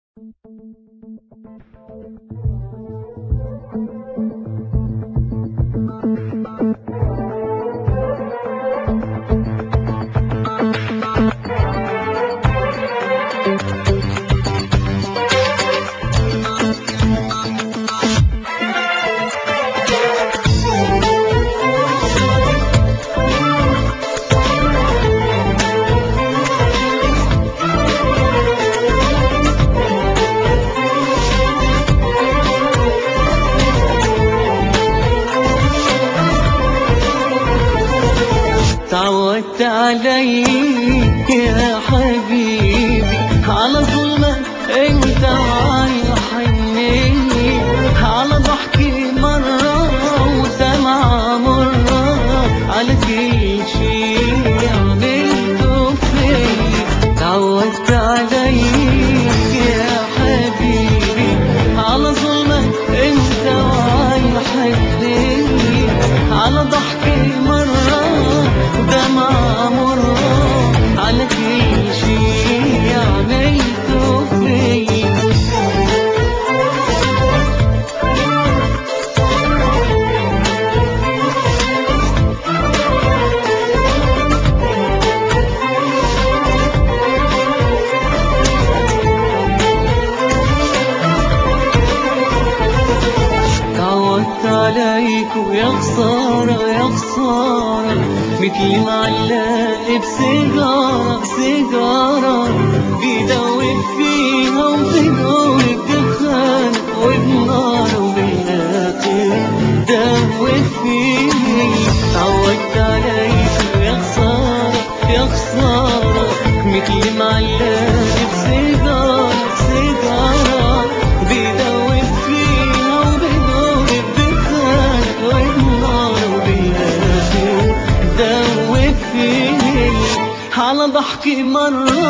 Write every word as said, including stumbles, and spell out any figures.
تعودت عليك يا حبيبي على ظلمك انت وعلى حنيني، على ضحكي مرة ودمعة مرة، على كل شي عملته فيا. تعودت عليك يا حبيبي على ظلمك انت وعلى حنيني، على ضحكي مرة دمعة مرة، على كل شي عملته فيا. تعودت عليك ويا خسارة يا خسارة، مثلي معلق بسيجارة بسيجارة، بيدوب فيها وبيدوب بدخان وبنار وبالآخر دوب فيني. تعودت عليك ويا خسارة يا خسارة، مثلي معلق بسيجارة بسيجارة، بيدوب فيها وبيدوب بدخان وبالنار وبالآخر دوب فيني. على ضحكي مرة